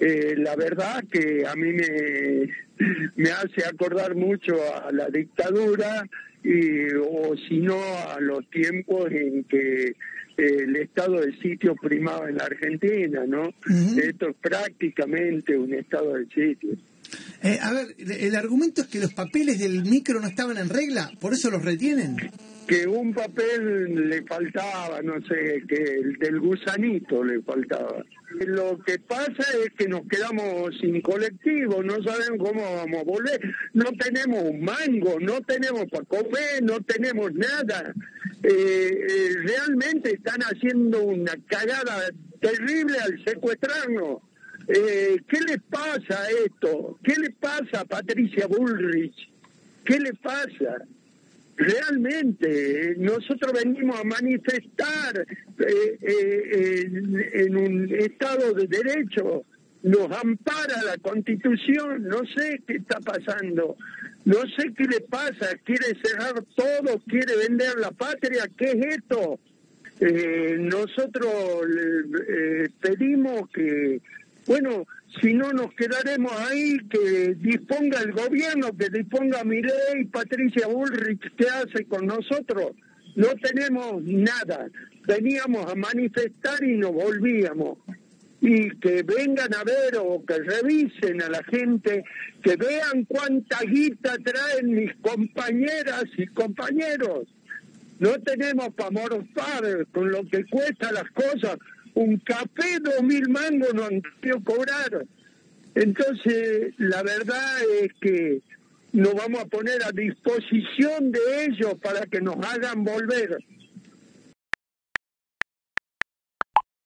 La verdad que a mí me hace acordar mucho a la dictadura, o si no a los tiempos en que el estado de sitio primaba en la Argentina, ¿no? Uh-huh. Esto es prácticamente un estado de sitio. A ver, el argumento es que los papeles del micro no estaban en regla, ¿por eso los retienen? Que un papel le faltaba, no sé, que el del gusanito le faltaba. Lo que pasa es que nos quedamos sin colectivo, no sabemos cómo vamos a volver, no tenemos un mango, no tenemos para comer, no tenemos nada. Realmente están haciendo una cagada terrible al secuestrarnos. ¿Qué le pasa a esto? ¿Qué le pasa a Patricia Bullrich? ¿Qué le pasa? Realmente, nosotros venimos a manifestar en un Estado de Derecho, nos ampara la Constitución, no sé qué está pasando, no sé qué le pasa, quiere cerrar todo, quiere vender la patria, ¿qué es esto? Nosotros pedimos que, bueno, si no nos quedaremos ahí, que disponga el gobierno, que disponga Milei y Patricia Bullrich, ¿qué hace con nosotros? No tenemos nada, veníamos a manifestar y nos volvíamos. Y que vengan a ver o que revisen a la gente, que vean cuánta guita traen mis compañeras y compañeros. No tenemos para morfar con lo que cuesta las cosas. Un café, 2.000 mangos no han querido cobrar. Entonces, la verdad es que nos vamos a poner a disposición de ellos para que nos hagan volver.